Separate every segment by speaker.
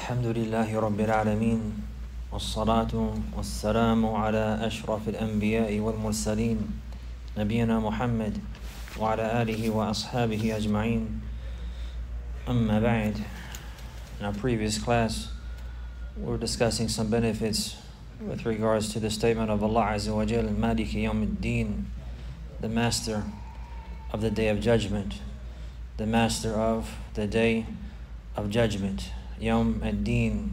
Speaker 1: الحمد لله رب العالمين والصلاة والسلام على أشرف الأنبياء والمرسلين نبينا محمد وعلى آله وأصحابه أجمعين. أما بعد. In our previous class, we were discussing some benefits with regards to the statement of Allah Azza wa Jal, Maliki Yawmiddin, the master of the day of judgment, the master of the day of judgment. Yawm ad-Din,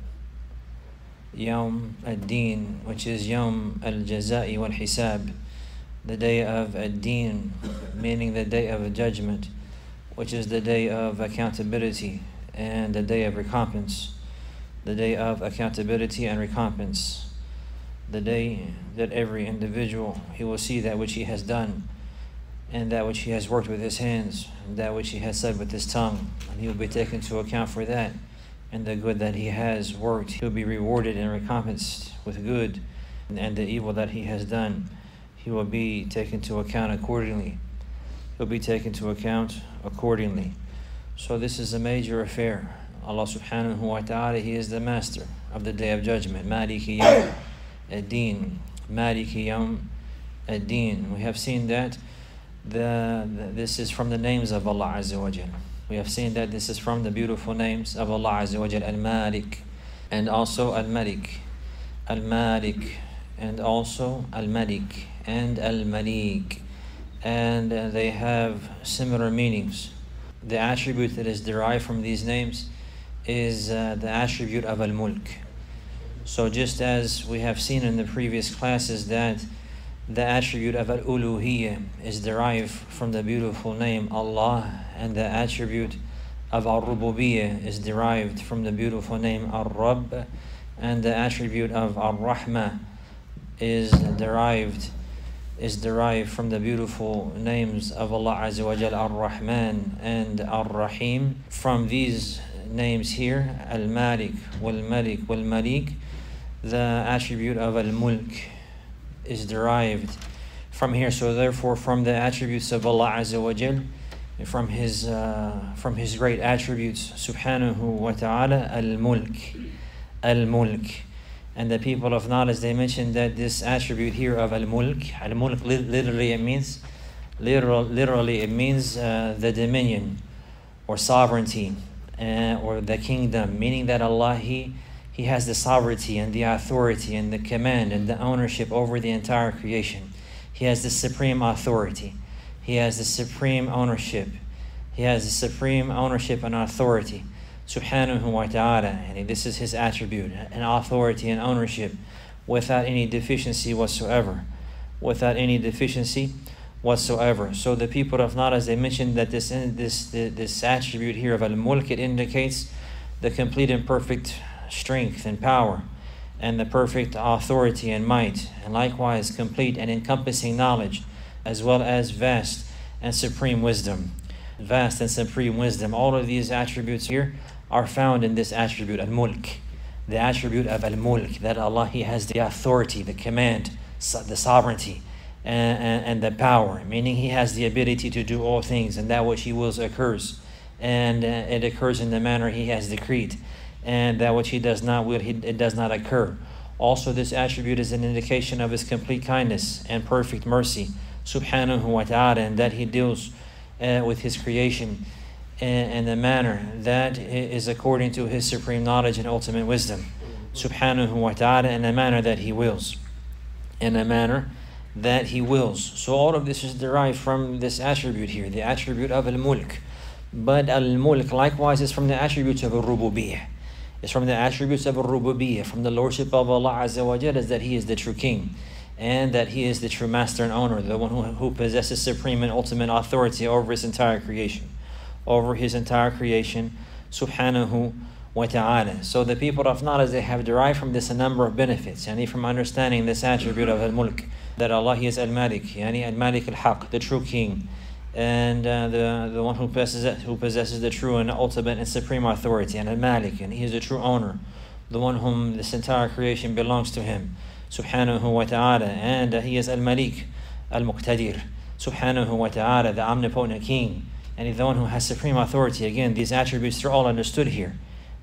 Speaker 1: Yawm ad-Din, which is Yawm al-Jaza'i wal-Hisab, the day of ad-Din, meaning the day of judgment, which is the day of accountability and the day of recompense, the day of accountability and recompense, the day that every individual, he will see that which he has done and that which he has worked with his hands and that which he has said with his tongue, and he will be taken into account for that. And the good that he has worked, he will be rewarded and recompensed with good, and the evil that he has done, he will be taken into account accordingly. He'll be taken into account accordingly. So this is a major affair. Allah subhanahu wa ta'ala, He is the master of the day of judgment. Maliki Yawm ad-Din. Maliki Yawm ad-Din. We have seen that this is from the names of Allah Azza wa Jal. We have seen that this is from the beautiful names of Allah Azza wa Jal, Al-Malik, and also Al-Malik. Al-Malik, and also Al-Malik, and Al-Malik. And they have similar meanings. The attribute that is derived from these names is the attribute of Al-Mulk. So just as we have seen in the previous classes that the attribute of Al-Uluhiyyah is derived from the beautiful name Allah, and the attribute of Al-Rububiyyah is derived from the beautiful name Al-Rabb, and the attribute of Al-Rahmah is derived from the beautiful names of Allah Azza wa Jal, Ar-Rahman and Ar-Rahim. From these names here, Al-Malik, Wal-Malik, Wal-Malik, the attribute of Al-Mulk is derived from here. So therefore, from the attributes of Allah Azza wa Jal, from his great attributes, Subhanahu wa Ta'ala, Al-Mulk, Al-Mulk. And the people of knowledge, they mentioned that this attribute here of Al-Mulk literally it means the dominion or sovereignty or the kingdom, meaning that Allah, He has the sovereignty and the authority and the command and the ownership over the entire creation. He has the supreme authority. He has the supreme ownership. He has the supreme ownership and authority. Subhanahu wa ta'ala, and this is His attribute, an authority and ownership without any deficiency whatsoever. Without any deficiency whatsoever. So the people of knowledge, they mentioned that this attribute here of Al-Mulk, it indicates the complete and perfect strength and power, and the perfect authority and might, and likewise complete and encompassing knowledge, as well as vast and supreme wisdom. Vast and supreme wisdom. All of these attributes here are found in this attribute, Al-Mulk. The attribute of Al-Mulk, that Allah, He has the authority, the command, the sovereignty, and the power, meaning He has the ability to do all things, and that which He wills occurs, and it occurs in the manner He has decreed, and that which He does not will, it does not occur. Also, this attribute is an indication of His complete kindness and perfect mercy, Subhanahu wa ta'ala, and that He deals with His creation in the manner that is according to His supreme knowledge and ultimate wisdom, Subhanahu wa ta'ala, in a manner that He wills. In a manner that He wills. So all of this is derived from this attribute here, the attribute of Al-Mulk. But Al-Mulk likewise is from the attributes of Al-Rububiyyah. It's from the attributes of Al-Rububiyyah, from the lordship of Allah Azza wa Jalla, is that He is the true king, and that He is the true master and owner, the one who possesses supreme and ultimate authority over His entire creation. Over His entire creation, Subhanahu wa ta'ala. So the people of knowledge, they have derived from this a number of benefits, yani from understanding this attribute of Al-Mulk, that Allah, He is Al-Malik, yani Al-Malik Al-Haq, the true king, and the one who possesses the true and ultimate and supreme authority, and Al-Malik, and He is the true owner, the one whom this entire creation belongs to Him, Subhanahu wa ta'ala. And He is Al-Malik, Al-Muqtadir, Subhanahu wa ta'ala, the omnipotent king, and He's the one who has supreme authority. Again, these attributes are all understood here.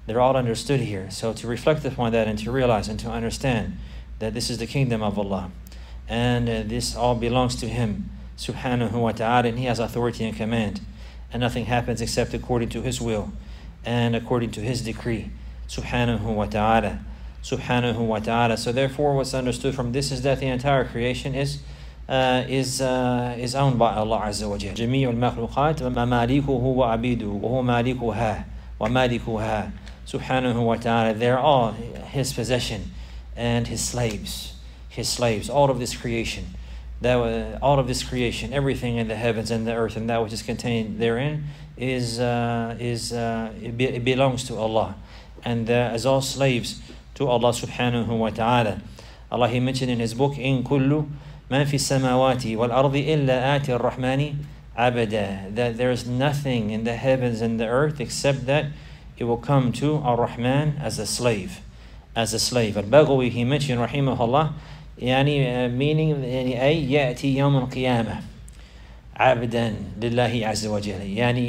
Speaker 1: They're all understood here. So to reflect upon that and to realize and to understand that this is the kingdom of Allah. And this all belongs to Him, subhanahu wa ta'ala, and He has authority and command. And nothing happens except according to His will and according to His decree, subhanahu wa ta'ala, subhanahu wa ta'ala. So therefore what's understood from this is that the entire creation is owned by Allah Azza wa Jalla. جميع المخلوقات مماليكه وعبيده وهو مالكها ومالكها subhanahu wa ta'ala. They're all His possession and His slaves. His slaves, all of this creation, all of this creation, everything in the heavens and the earth and that which is contained therein it belongs to Allah, and as all slaves to Allah subhanahu wa ta'ala. Allah, He mentioned in His book, إن كل من في السماوات والأرض إلا آتي الرحمن عبدا, that there is nothing in the heavens and the earth except that it will come to Ar-Rahman as a slave, as a slave. Al-Baghawi, he mentioned rahimahullah, meaning أي يأتي يوم القيامة عبدا لله عز وجل,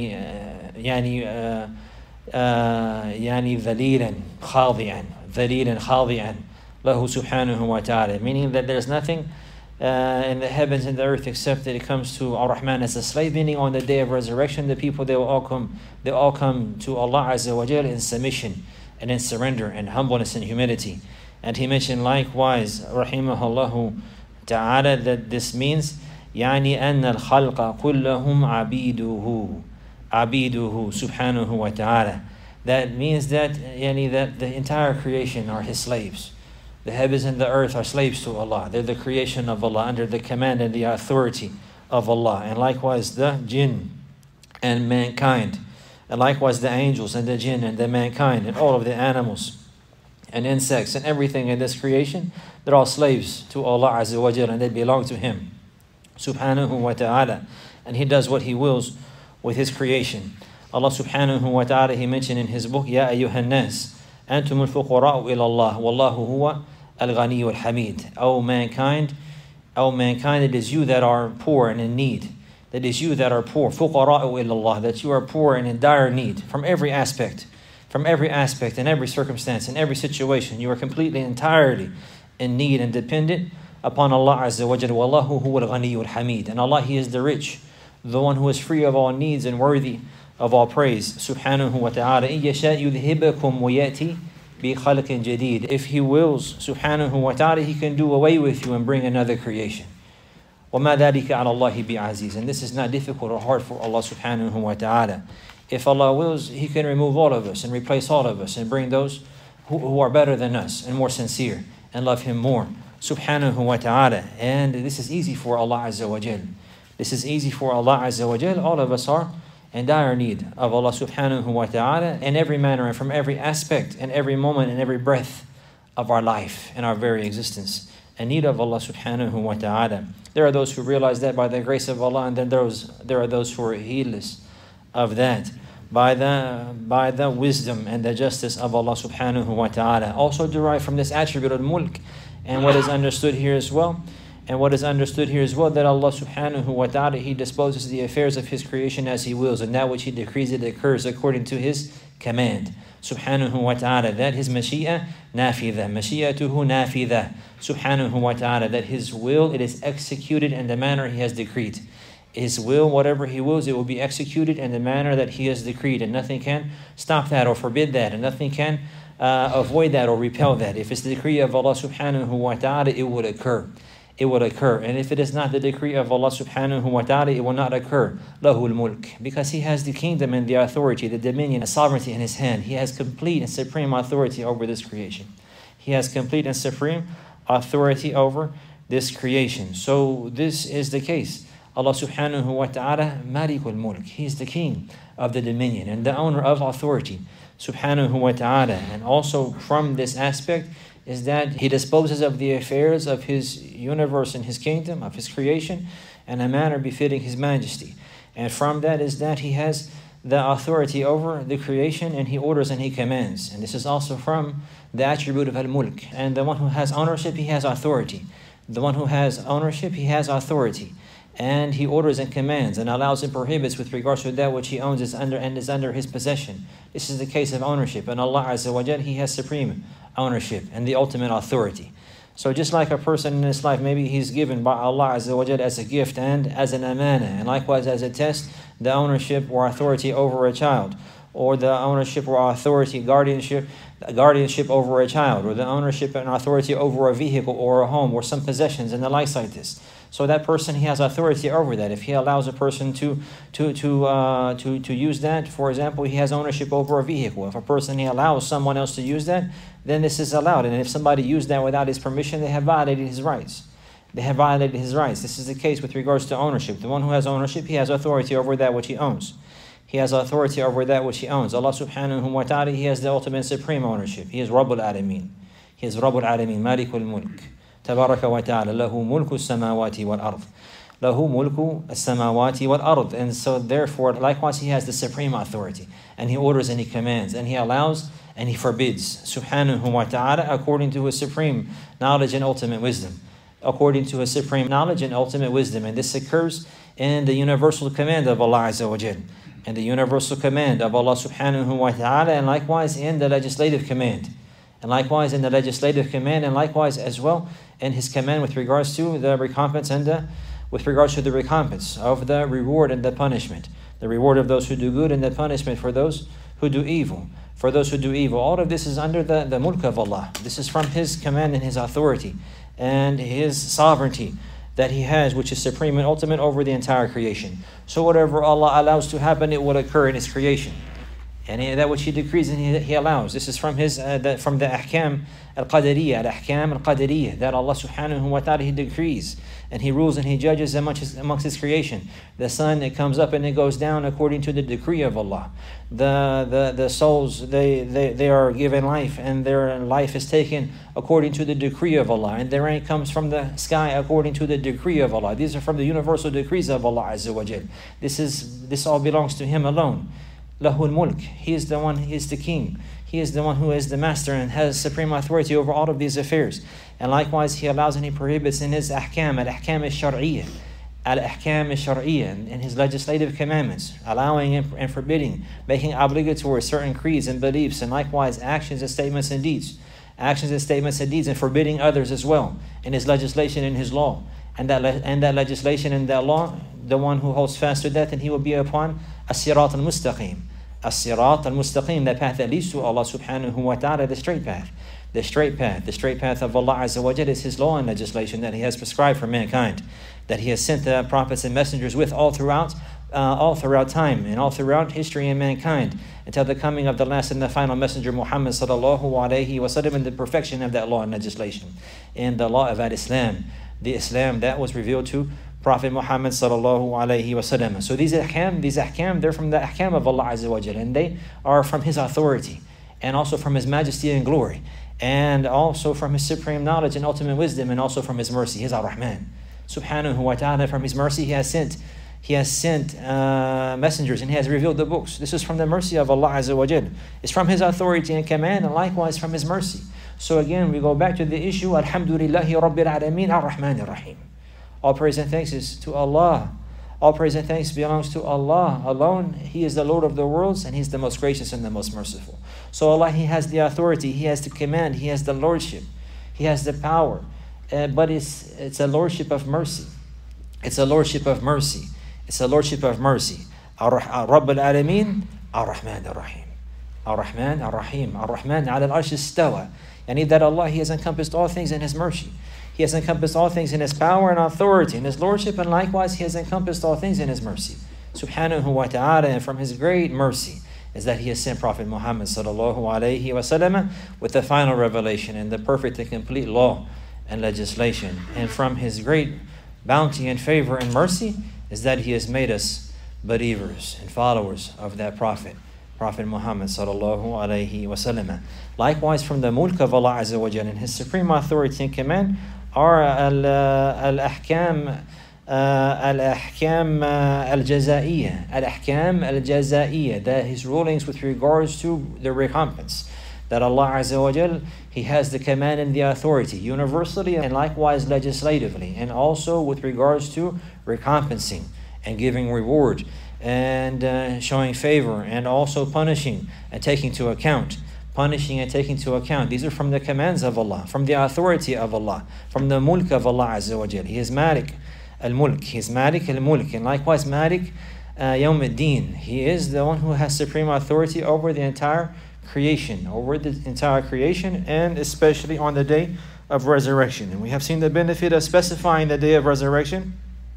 Speaker 1: ذليلا خاضعا له سبحانه وتعالى, meaning that there's nothing in the heavens and the earth except that it comes to Ar-Rahman as a slave, meaning on the day of resurrection the people, they all come to Allah Azza wa Jal in submission and in surrender and humbleness and humility. And he mentioned likewise rahimahullah ta'ala that this means أن الخلق كلهم عبيده subhanahu wa ta'ala. That means that that the entire creation are His slaves. The heavens and the earth are slaves to Allah. They're the creation of Allah under the command and the authority of Allah. And likewise the jinn and mankind. And likewise the angels and the jinn and the mankind and all of the animals and insects and everything in this creation, they're all slaves to Allah Azza wa Jalla, and they belong to Him, subhanahu wa ta'ala. And He does what He wills with His creation. Allah subhanahu wa ta'ala, He mentioned in His book, يا أيها الناس أنتم الفقراء إلى الله والله هو الغني الحميد. O mankind, it is you that are poor and in need. That is you that are poor, فقراء إلى الله, that you are poor and in dire need from every aspect, in every circumstance, in every situation. You are completely, entirely in need and dependent upon Allah Azza wa Jalla. Wallahu huwa al-ghani al-hamid. And Allah, He is the rich, the one who is free of all needs and worthy of all praise, subhanahu wa ta'ala. إِن يَشَاء يُذْهِبَكُمْ وَيَأْتِ بِخَلْقٍ جَدِيدٍ. If He wills, subhanahu wa ta'ala, He can do away with you and bring another creation. وَمَا ذَلِكَ عَلَى اللَّهِ بِعَزِيزٍ. And this is not difficult or hard for Allah subhanahu wa ta'ala. If Allah wills, He can remove all of us and replace all of us and bring those who are better than us and more sincere and love Him more, subhanahu wa ta'ala. And this is easy for Allah Azza wa Jal. This is easy for Allah Azza wa Jal. All of us are in dire need of Allah subhanahu wa ta'ala in every manner and from every aspect and every moment and every breath of our life and our very existence, in need of Allah subhanahu wa ta'ala. There are those who realize that by the grace of Allah, and then there are those who are heedless of that by the wisdom and the justice of Allah subhanahu wa ta'ala. Also derived from this attribute of mulk, and what is understood here as well, that Allah subhanahu wa ta'ala, He disposes the affairs of His creation as He wills, and that which He decrees it occurs according to His command, subhanahu wa ta'ala. That His mashi'ah mashi'atuhu nafidha, subhanahu wa ta'ala, that His will, it is executed in the manner He has decreed. His will, whatever He wills, it will be executed in the manner that He has decreed, and nothing can stop that or forbid that, and nothing can avoid that or repel that. If it's the decree of Allah subhanahu wa ta'ala, it would occur. It would occur. And if it is not the decree of Allah subhanahu wa ta'ala, it will not occur. Lahul mulk. Because He has the kingdom and the authority, the dominion, the sovereignty in His hand. He has complete and supreme authority over this creation. He has complete and supreme authority over this creation. So this is the case. Allah subhanahu wa ta'ala, Malikul Mulk. He is the king of the dominion and the owner of authority, subhanahu wa ta'ala. And also from this aspect is that He disposes of the affairs of His universe and His kingdom, of His creation, in a manner befitting His majesty. And from that is that He has the authority over the creation, and He orders and He commands. And this is also from the attribute of al-mulk. And the one who has ownership, he has authority. The one who has ownership, he has authority. and he orders and commands and allows and prohibits with regards to that which he owns is under his possession. This is the case of ownership, and Allah Azza wa Jal, He has supreme ownership and the ultimate authority. So just like a person in this life, maybe he's given by Allah Azza wa Jal as a gift and as an amana, and likewise as a test, the ownership or authority over a child, or the ownership or authority, guardianship over a child, or the ownership and authority over a vehicle or a home or some possessions and the likes like this. So that person, he has authority over that. If he allows a person to use that, for example, he has ownership over a vehicle. If a person, he allows someone else to use that, then this is allowed. And if somebody used that without his permission, they have violated his rights. They have violated his rights. This is the case with regards to ownership. The one who has ownership, he has authority over that which he owns. He has authority over that which he owns. Allah subhanahu wa ta'ala, He has the ultimate supreme ownership. He is Rabbul Alameen. He is Rabbul Alameen, Malikul Mulk. Tabaraka wa ta'ala, lahu mulku samawati wal ard. Lahu mulku samawati wal ard. And so therefore, likewise, He has the supreme authority. And He orders and He commands. And He allows and He forbids. Subhanahu wa ta'ala, according to His supreme knowledge and ultimate wisdom. According to His supreme knowledge and ultimate wisdom. And this occurs in the universal command of Allah Azza wa Jal. And the universal command of Allah subhanahu wa ta'ala. And likewise in the legislative command. And likewise in the legislative command. And likewise as well in His command with regards to the recompense and with regards to the recompense of the reward and the punishment. The reward of those who do good and the punishment for those who do evil. For those who do evil. All of this is under the mulk of Allah. This is from His command and His authority and His sovereignty that He has, which is supreme and ultimate over the entire creation. So whatever Allah allows to happen, it will occur in His creation. And that which He decrees and He allows. This is from His from the ahkam al-qadariyah, al-ahkam al-qadariyah, that Allah subhanahu wa ta'ala, He decrees and He rules and He judges amongst His creation. The sun, it comes up and it goes down according to the decree of Allah. The souls, they are given life and their life is taken according to the decree of Allah. And the rain comes from the sky according to the decree of Allah. These are from the universal decrees of Allah Azza wa Jal. This all belongs to Him alone. Lahul Mulk. He is the one, He is the king. He is the one who is the master and has supreme authority over all of these affairs. And likewise, He allows and He prohibits in His ahkam, al-ahkam al-shar'iyyah, al-ahkam al-shar'iyyah, in His legislative commandments, allowing and forbidding, making obligatory certain creeds and beliefs, and likewise actions and statements and deeds. Actions and statements and deeds, and forbidding others as well, in His legislation and His law. And that legislation and that law, the one who holds fast to that, and he will be upon as-sirat al-mustaqim. As-sirat al-mustaqim, that path that leads to Allah subhanahu wa ta'ala, the straight path. The straight path of Allah Azza wa Jal is His law and legislation that He has prescribed for mankind, that He has sent the prophets and messengers with all throughout time and all throughout history and mankind, until the coming of the last and the final messenger Muhammad sallallahu alaihi wasallam, and the perfection of that law and legislation, and the law of Islam, the Islam that was revealed to Prophet Muhammad sallallahu alaihi wasallam. So these ahkam, they're from the ahkam of Allah Azza wa Jal, and they are from His authority, and also from His majesty and glory, and also from His supreme knowledge and ultimate wisdom, and also from His mercy. He is Ar-Rahman. Subhanahu wa ta'ala, from His mercy He has sent messengers, and He has revealed the books. This is from the mercy of Allah Azza wa Jal. It's from His authority and command, and likewise from His mercy. So again, we go back to the issue, Alhamdulillahi Rabbil Alameen Ar-Rahman Ar-Rahim. All praise and thanks is to Allah. All praise and thanks belongs to Allah alone. He is the Lord of the worlds, and He's the most gracious and the most merciful. So Allah, He has the authority, He has the command, He has the lordship, He has the power. But it's a lordship of mercy. It's a lordship of mercy. It's a lordship of mercy. Rabbul Alameen, Ar-Rahman Ar-Rahim. Ar-Rahman Ar-Rahim. Ar-Rahman ala al-arsh istawa. Yani that Allah, He has encompassed all things in His mercy. He has encompassed all things in His power and authority, in His lordship, and likewise He has encompassed all things in His mercy. Subhanahu wa ta'ala, and from His great mercy is that He has sent Prophet Muhammad sallallahu alaihi wasallam with the final revelation and the perfect and complete law and legislation. And from His great bounty and favor and mercy is that He has made us believers and followers of that Prophet Muhammad sallallahu alaihi wasallam. Likewise, from the mulk of Allah Azza wa Jal and His supreme authority and command are al-ahkam al-jaza'iyyah, that His rulings with regards to the recompense, that Allah Azza wa Jal, He has the command and the authority universally and likewise legislatively, and also with regards to recompensing and giving reward and showing favor and also punishing and taking to account. Punishing and taking to account. These are from the commands of Allah, from the authority of Allah, from the mulk of Allah Azza wa Jal. He is Malik al-Mulk. He is Malik al-Mulk. And likewise Malik Yawm al-Din. He is the one who has supreme authority over the entire creation, and especially on the day of resurrection. And we have seen the benefit of specifying the day of resurrection,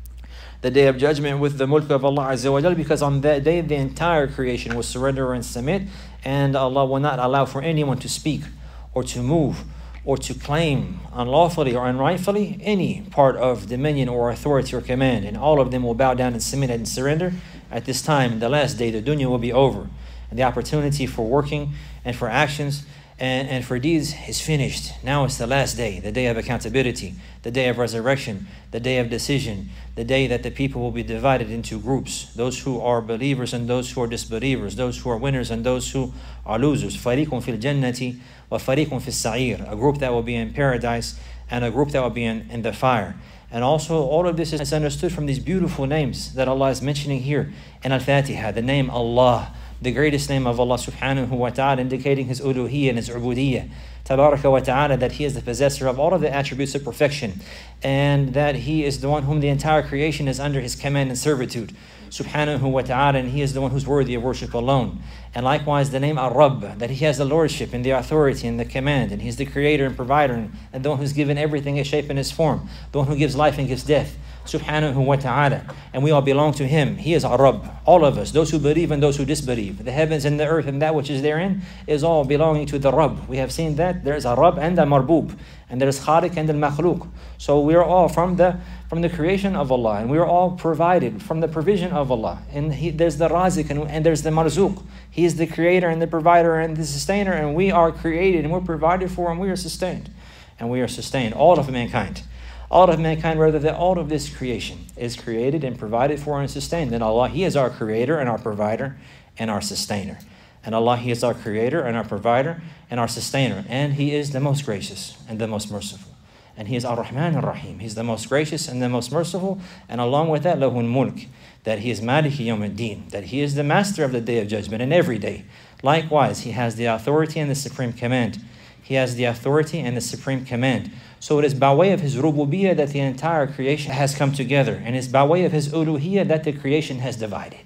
Speaker 1: the day of judgment, with the mulk of Allah Azza wa Jal, because on that day the entire creation will surrender and submit, and Allah will not allow for anyone to speak or to move or to claim unlawfully or unrightfully any part of dominion or authority or command, and all of them will bow down and submit and surrender. At this time, the last day, the dunya will be over, and the opportunity for working and for actions and for deeds is finished. Now it's the last day, the day of accountability, the day of resurrection, the day of decision, the day that the people will be divided into groups, those who are believers and those who are disbelievers, those who are winners and those who are losers. فَرِيقٌ فِي الْجَنَّةِ وَفَرِيقٌ فِي السَّعِيرِ. A group that will be in paradise and a group that will be in the fire. And also all of this is understood from these beautiful names that Allah is mentioning here in Al-Fatiha. The name Allah, the greatest name of Allah subhanahu wa ta'ala, indicating His uluhiyyah and His ubudiyyah. Tabaraka wa ta'ala, that He is the possessor of all of the attributes of perfection, and that He is the one whom the entire creation is under His command and servitude, subhanahu wa ta'ala, and He is the one who's worthy of worship alone. And likewise the name Ar-Rabb, that He has the lordship and the authority and the command, and He's the creator and provider, and the one who's given everything its shape and its form, the one who gives life and gives death, subhanahu wa ta'ala. And we all belong to Him. He is Ar-Rabb, all of us, those who believe and those who disbelieve. The heavens and the earth and that which is therein is all belonging to the Rabb. We have seen that there is a Rabb and a Marbub, and there is Khaliq and al-Makhluq. So we are all from the creation of Allah, and we are all provided from the provision of Allah. And there's the Razik and there's the Marzuq. He is the creator and the provider and the sustainer, and we are created and we're provided for and we are sustained. And we are sustained, all of mankind. All of mankind, rather, that all of this creation is created and provided for and sustained. And Allah, He is our creator and our provider and our sustainer. And Allah, He is our creator and our provider and our sustainer. And He is the most gracious and the most merciful. And He is Ar-Rahman Ar-Rahim. He's the most gracious and the most merciful. And along with that, Lahul Mulk, that He is Maliki Yawm al-Din, that He is the master of the day of judgment and every day. Likewise, He has the authority and the supreme command. He has the authority and the supreme command. So it is by way of His rububiyyah that the entire creation has come together, and it's by way of His uluhiyyah that the creation has divided.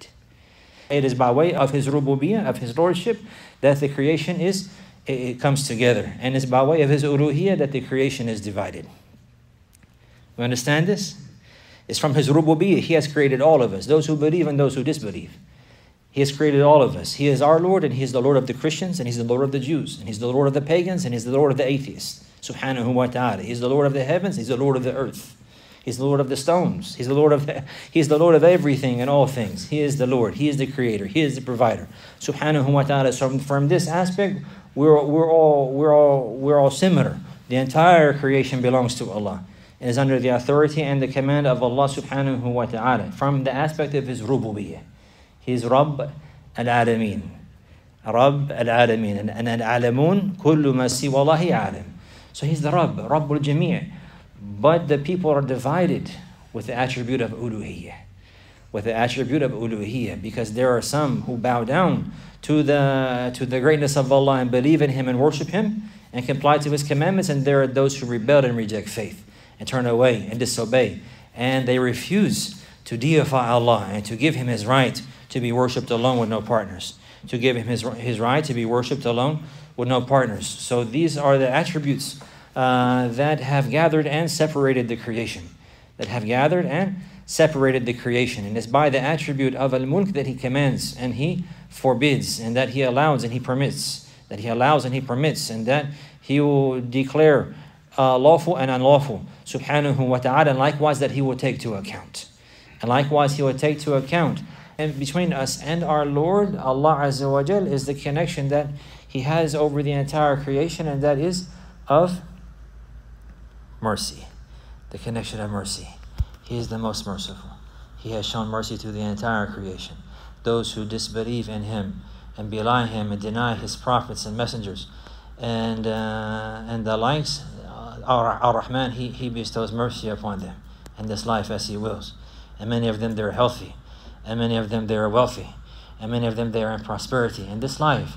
Speaker 1: It is by way of His rububiyyah, of His lordship, that the creation it comes together, and it's by way of His uluhiyyah that the creation is divided. You understand this? It's from His rububiyyah. He has created all of us, those who believe and those who disbelieve. He has created all of us. He is our Lord, and He is the Lord of the Christians, and He's the Lord of the Jews, and He's the Lord of the pagans, and He's the Lord of the atheists. Subhanahu wa ta'ala. He's the Lord of the heavens. He's the Lord of the earth. He's the Lord of the stones. He's the Lord of everything and all things. He is the Lord. He is the creator. He is the provider. Subhanahu wa ta'ala. So from this aspect, we're all similar. The entire creation belongs to Allah and is under the authority and the command of Allah subhanahu wa ta'ala. From the aspect of His rububiyyah. He is Rabb al-Alameen. Rabb al-Alameen. And al-Alamun kullu ma siwa Allahi alam. So He's the Rabb, Rabbul Jamii'. But the people are divided with the attribute of uluhiyyah. Because there are some who bow down to the greatness of Allah and believe in Him and worship Him and comply to His commandments, and there are those who rebel and reject faith and turn away and disobey. And they refuse to deify Allah and to give Him His right to be worshipped alone with no partners. To give Him His right to be worshipped alone with no partners. So these are the attributes that have gathered and separated the creation. And it's by the attribute of Al-Mulk that He commands and He forbids, and that He allows and He permits. And that He will declare lawful and unlawful, subhanahu wa ta'ala, and likewise that He will take to account. And between us and our Lord, Allah Azza wa Jal, is the connection that He has over the entire creation, and that is of mercy. The connection of mercy. He is the most merciful. He has shown mercy to the entire creation. Those who disbelieve in Him and belie Him and deny His prophets and messengers and the likes. Ar-Rahman, he bestows mercy upon them in this life as He wills. And many of them, they're healthy. And many of them, they're wealthy. And many of them, they're in prosperity in this life.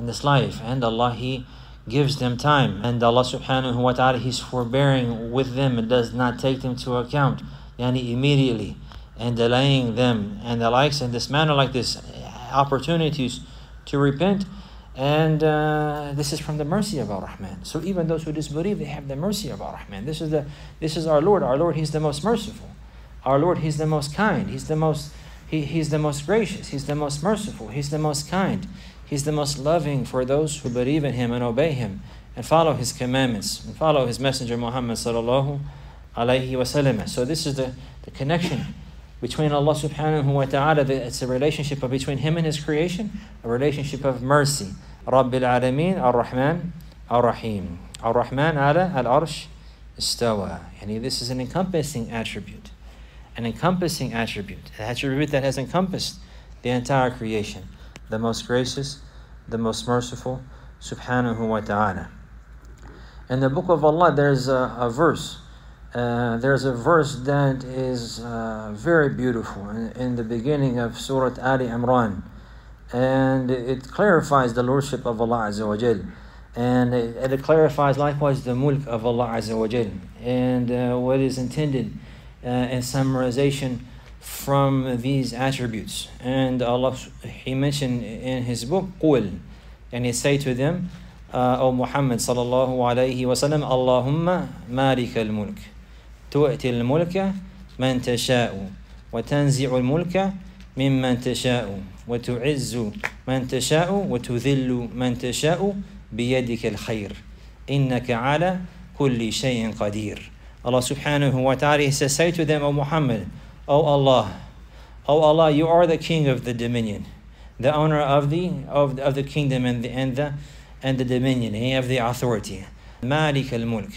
Speaker 1: And Allah, He gives them time. And Allah subhanahu wa ta'ala, He's forbearing with them. It does not take them to account immediately, and delaying them and the likes in this manner, like this, opportunities to repent. And this is from the mercy of Ar-Rahman. So even those who disbelieve, they have the mercy of Ar-Rahman. This is our Lord. Our Lord, He's the most merciful. Our Lord, He's the most kind. He's the most gracious. He's the most merciful. He's the most kind. He's the most loving for those who believe in Him and obey Him and follow His commandments and follow His Messenger Muhammad sallallahu alayhi wa sallam. So this is the connection between Allah subhanahu wa ta'ala. It's a relationship between Him and His creation, a relationship of mercy. Rabbil Alameen, Ar-Rahman, Ar-Rahim. Ar-Rahman ala al-arsh istawa. This is an encompassing attribute. An encompassing attribute. An attribute that has encompassed the entire creation. The most gracious, the most merciful, subhanahu wa ta'ala. In the book of Allah, there's a verse. There's a verse that is very beautiful in the beginning of Surah Ali Imran. And it clarifies the lordship of Allah Azza wa Jal. And it clarifies likewise the mulk of Allah Azza wa Jal. And what is intended in summarization from these attributes. And Allah, He mentioned in His book, قُل, and He say to them, O Muhammad sallallahu alayhi wa sallam, Allahumma مالك الملك تؤتي الملك من تشاء وتنزع الملك ممن تشاء وتعز من تشاء وتذل من تشاء بيدك الخير إنك على كل شيء قدير. Allah subhanahu wa ta'ala, He says, say to them, O Muhammad, O Allah, you are the king of the dominion, the owner of the kingdom and the dominion, and you have the authority. Malik al-mulk.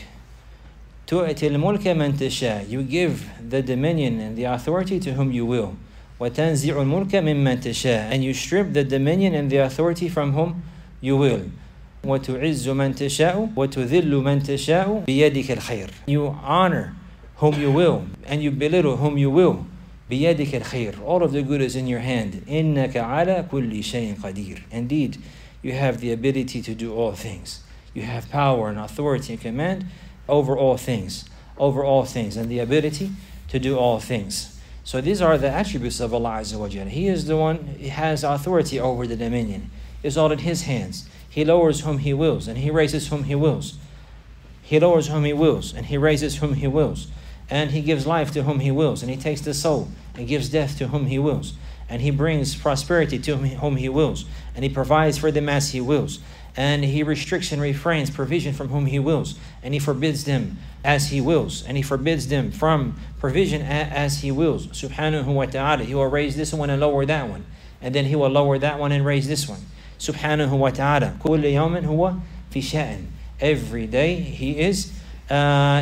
Speaker 1: تؤتي الملك من تشاء. You give the dominion and the authority to whom you will. وتنزع الملك ممن تشاء. And you strip the dominion and the authority from whom you will. وتعز من تشاء وتذل من تشاء بيدك الخير. You honor whom you will and you belittle whom you will. بيدك الخير. All of the good is in your hand. إنك على كل شيء قدير. Indeed, you have the ability to do all things. You have power and authority and command over all things, and the ability to do all things. So these are the attributes of Allah Azza wa Jalla. He is the one who has authority over the dominion. It's all in His hands. He lowers whom He wills, and He raises whom He wills. He lowers whom He wills, and He raises whom He wills. And He gives life to whom He wills, and He takes the soul and gives death to whom He wills. And He brings prosperity to whom He wills, and He provides for them as He wills. And He restricts and refrains provision from whom He wills, and He forbids them as He wills, and He forbids them from provision as He wills. Subhanahu wa ta'ala. He will raise this one and lower that one, and then He will lower that one and raise this one. Subhanahu wa ta'ala. كل يوم هو في شأن. Every day He is in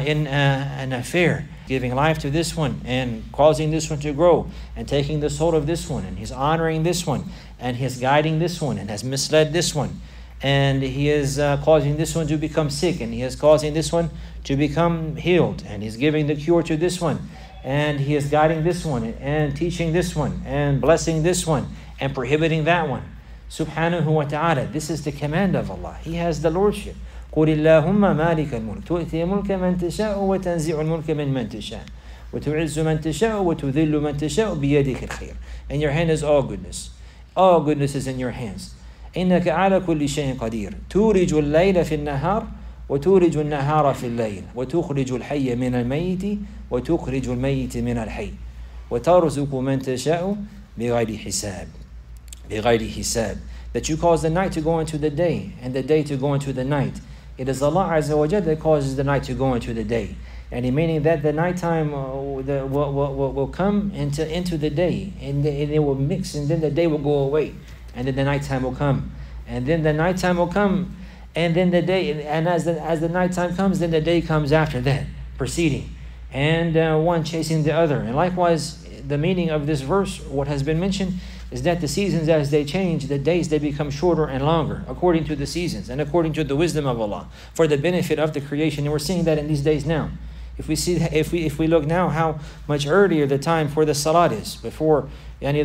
Speaker 1: an affair, giving life to this one and causing this one to grow and taking the soul of this one, and He's honoring this one, and He's guiding this one and has misled this one. And He is causing this one to become sick, and He is causing this one to become healed, and He's giving the cure to this one, and He is guiding this one and teaching this one and blessing this one and prohibiting that one. Subhanahu wa ta'ala. This is the command of Allah. He has the lordship. قُلِ اللَّهُمَّ مَالِكَ الْمُلْكِ تُؤْتِي الْمُلْكَ مَنْ تَشَاءُ وَتَنْزِعُ الْمُلْكَ مِمَّنْ تَشَاءُ وَتُعِزُّ مَنْ تَشَاءُ وَتُذِلُّ مَنْ تَشَاءُ بِيَدِكَ الْخَيْرِ. In your hand is all goodness. All goodness is in your hands. إنك على كل شيء قدير تولج الليل في النهار وتولج النهار في الليل وتخرج الحي من الميت وتخرج الميت من الحي وترزق من تشاء بغير حساب. بغير حساب. That you cause the night to go into the day and the day to go into the night. It is Allah Azza wa Jalla that causes the night to go into the day. And meaning that the nighttime will come into the day, and it will mix, and then the day will go away, and then the nighttime will come, and then the nighttime will come, and then the day, and as the nighttime comes, then the day comes after that, proceeding, and one chasing the other. And likewise, the meaning of this verse, what has been mentioned, is that the seasons, as they change, the days, they become shorter and longer according to the seasons and according to the wisdom of Allah for the benefit of the creation. And we're seeing that in these days now. If we look now how much earlier the time for the salat is, before we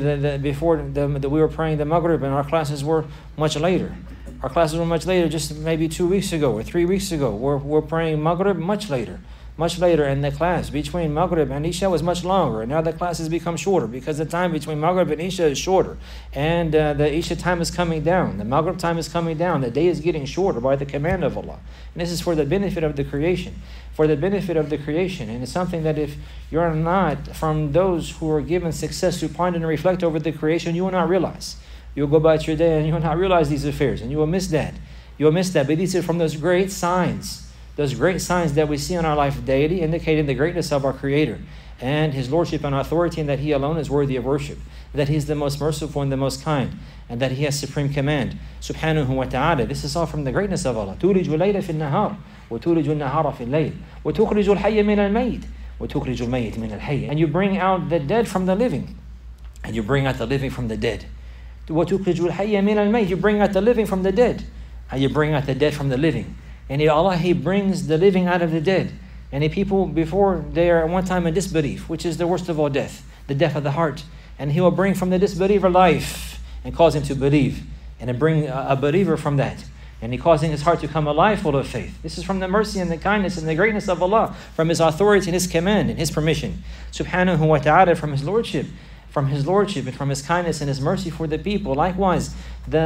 Speaker 1: were praying the Maghrib, and our classes were much later. Our classes were much later, just maybe 2 weeks ago or 3 weeks ago. We're praying Maghrib much later. And the class between Maghrib and Isha was much longer. And now the classes become shorter because the time between Maghrib and Isha is shorter. And the Isha time is coming down. The Maghrib time is coming down. The day is getting shorter by the command of Allah. And this is for the benefit of the creation. For the benefit of the creation. And it's something that if you're not from those who are given success to ponder and reflect over the creation, you will not realize. You'll go about your day and you will not realize these affairs. And you will miss that. You will miss that. But these are from those great signs. Those great signs that we see in our life daily, indicating the greatness of our Creator and His Lordship and authority, and that He alone is worthy of worship, that He is the most merciful and the most kind, and that He has supreme command. Subhanahu wa ta'ala. This is all from the greatness of Allah. تُولِجُ اللَّيْلَ فِي النَّهَارِ وَتُولِجُ النَّهَارَ فِي اللَّيْلِ وَتُخْرِجُ الْحَيَّ مِنَ الْمَيِّتِ وَتُخْرِجُ الْمَيِّتِ مِنَ الْحَيِّ. And you bring out the dead from the living, and you bring out the living from the dead. وَتُخْرِجُ الْحَيَّ مِنَ الْمَيِّتِ. You bring out the living from the dead, and you bring out the dead from the living. And Allah, He brings the living out of the dead. And the people before, they are at one time in disbelief, which is the worst of all death, the death of the heart. And He will bring from the disbeliever life and cause him to believe, and then bring a believer from that. And He causing his heart to come alive full of faith. This is from the mercy and the kindness and the greatness of Allah, from His authority and His command and His permission. Subhanahu wa ta'ala, from His Lordship. From His Lordship and from His kindness and His mercy for the people. Likewise, the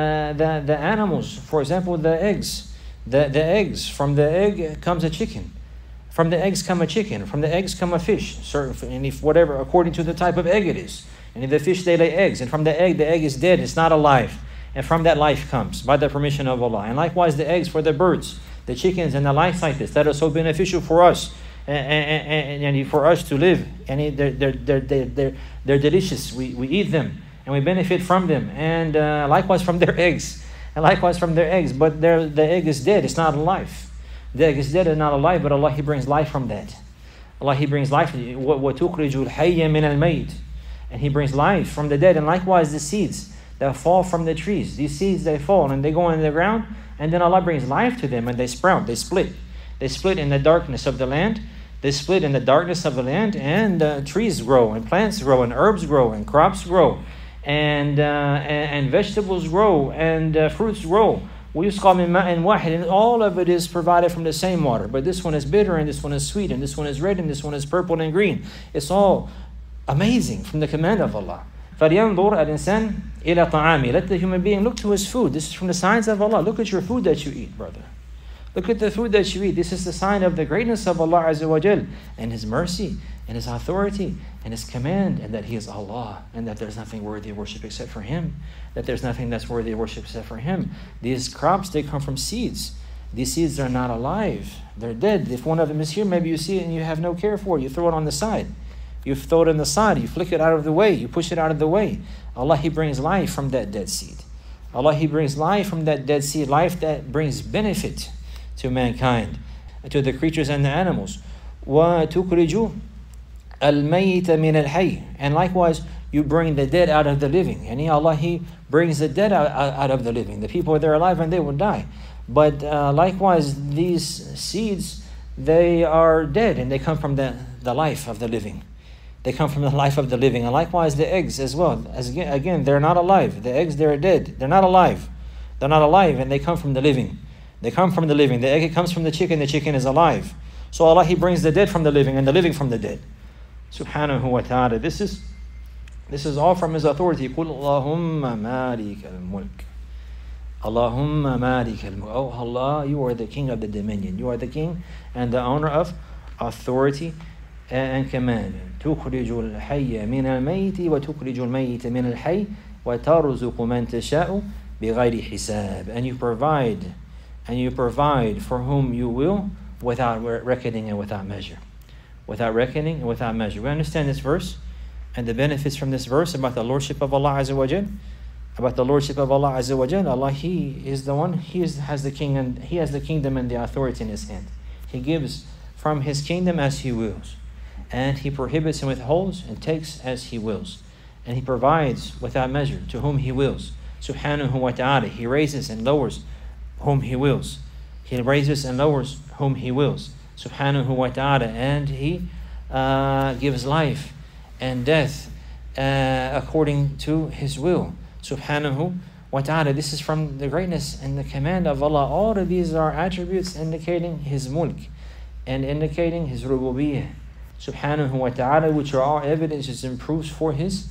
Speaker 1: animals, for example, the eggs. The eggs, from the egg comes a chicken. From the eggs come a chicken. From the eggs come a fish. And if whatever, according to the type of egg it is. And if the fish, they lay eggs. And from the egg is dead. It's not alive. And from that life comes by the permission of Allah. And likewise the eggs for the birds, the chickens, and the life like this that are so beneficial for us and for us to live. And they're delicious. We eat them and we benefit from them. And likewise from their eggs. And likewise from their eggs, but the egg is dead, it's not alive. The egg is dead and not alive, but Allah, He brings life from that. Allah, He brings life. وَتُخْرِجُ الْحَيَّ مِنَ الْمَيِّتِ. And He brings life from the dead. And likewise the seeds that fall from the trees. These seeds, they fall and they go in the ground, and then Allah brings life to them, and they sprout, they split. They split in the darkness of the land. They split in the darkness of the land, and trees grow, and plants grow, and herbs grow, and crops grow. And vegetables grow, and fruits grow. وَيُسْقَى مِن مَاءٍ وَاحِدٍ. And all of it is provided from the same water. But this one is bitter, and this one is sweet, and this one is red, and this one is purple and green. It's all amazing from the command of Allah. فَلْيَنْظُرْ الْإِنسَانِ إِلَى طَعَامِهِ. Let the human being look to his food. This is from the signs of Allah. Look at your food that you eat, brother. Look at the food that you eat. This is the sign of the greatness of Allah Azza wa Jal, and His mercy, and His authority, and His command, and that He is Allah, and that there's nothing worthy of worship except for Him. That there's nothing that's worthy of worship except for Him. These crops, they come from seeds. These seeds are not alive. They're dead. If one of them is here, maybe you see it and you have no care for it. You throw it on the side. You throw it on the side. You flick it out of the way. You push it out of the way. Allah, He brings life from that dead seed. Allah, He brings life from that dead seed. Life that brings benefit to mankind, to the creatures and the animals. وَتُخْرِجُ الْمَيِّتَ مِنَ الْحَيِّ. And likewise, you bring the dead out of the living. And Allah, He brings the dead out of the living. The people, they're alive and they will die. But likewise, these seeds, they are dead and they come from the life of the living. They come from the life of the living. And likewise, the eggs as well. Again, they're not alive. The eggs, they're dead. They're not alive. They're not alive, and they come from the living. They come from the living. The egg comes from the chicken is alive. So Allah, He brings the dead from the living and the living from the dead. Subhanahu wa ta'ala. This is all from His authority. قُلْ اللَّهُمَّ مَالِكَ الْمُلْكِ. Allahumma malik al-mulk. Oh Allah, You are the King of the dominion. You are the King and the owner of authority and command. تُخْرِجُ الْحَيَّ مِنَ الْمَيِّتِ وَتُخْرِجُ الْمَيِّتَ مِنَ الْحَيِّ وَتَرْزُقُ مَنْ تَشَاءُ بِغَيْرِ حِسَابٍ. And you provide for whom you will without reckoning and without measure. Without reckoning and without measure. We understand this verse and the benefits from this verse about the Lordship of Allah Azza wa Jal. About the Lordship of Allah Azza wa Jal. Allah, He is the one, has the king, and He has the kingdom and the authority in His hand. He gives from His kingdom as He wills. And He prohibits and withholds and takes as He wills. and He provides without measure to whom He wills. Subhanahu wa ta'ala. He raises and lowers whom He wills. He raises and lowers whom He wills. Subhanahu wa ta'ala. And He gives life and death according to His will. Subhanahu wa ta'ala. This is from the greatness and the command of Allah. All of these are attributes indicating His mulk and indicating His rububiyyah. Subhanahu wa ta'ala, which are all evidences and proofs for His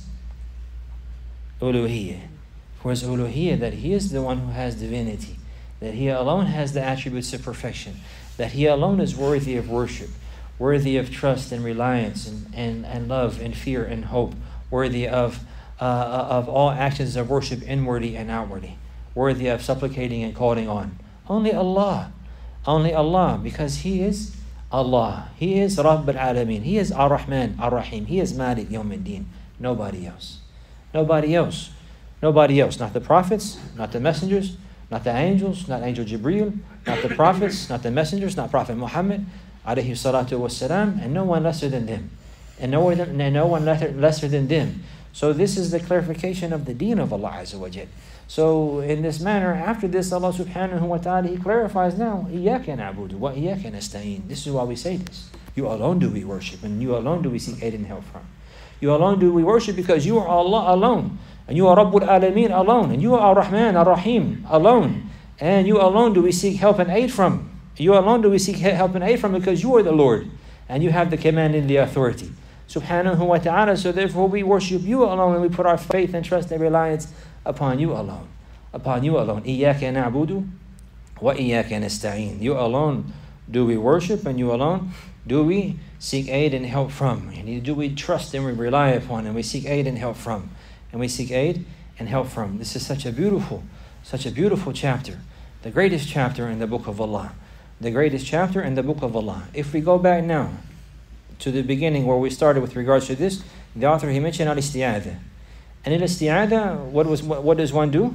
Speaker 1: uluhiyyah. For His uluhiyyah, that He is the one who has divinity, that He alone has the attributes of perfection, that He alone is worthy of worship, worthy of trust and reliance and love and fear and hope, worthy of all actions of worship inwardly and outwardly, worthy of supplicating and calling on. Only Allah, because He is Allah. He is Rabb al-Alameen. He is Ar-Rahman, Ar-Rahim. He is Malik Yawm al-Din. Nobody else. Nobody else. Nobody else. Not the prophets, not the messengers, not the angels, not Angel Jibreel, not the prophets, not the messengers, not Prophet Muhammad, alayhi salatu wassalam, and no one lesser than them. And no one lesser than them. So this is the clarification of the deen of Allah Azza wa Jal. So in this manner, after this, Allah subhanahu wa ta'ala, He clarifies now, إِيَّاكَ نَعْبُدُ وَإِيَّاكَ نَسْتَعِينُ. This is why we say this. You alone do we worship, and you alone do we seek aid and help from. You alone do we worship because you are Allah alone. And you are Rabbul Alameen alone. And you are Ar-Rahman, Ar-Rahim alone. And you alone do we seek help and aid from. You alone do we seek help and aid from because you are the Lord. And you have the command and the authority. Subhanahu wa ta'ala. So therefore we worship you alone, and we put our faith and trust and reliance upon you alone. Upon you alone. إِيَّاكَ نَعْبُدُ وَإِيَّاكَ نَسْتَعِينُ. You alone do we worship, and you alone do we seek aid and help from. And do we trust and we rely upon, and we seek aid and help from. And we seek aid and help from. This is such a beautiful chapter. The greatest chapter in the book of Allah. The greatest chapter in the book of Allah. If we go back now to the beginning where we started with regards to this, the author, he mentioned al-isti'adha. And in al-isti'adha, what does one do?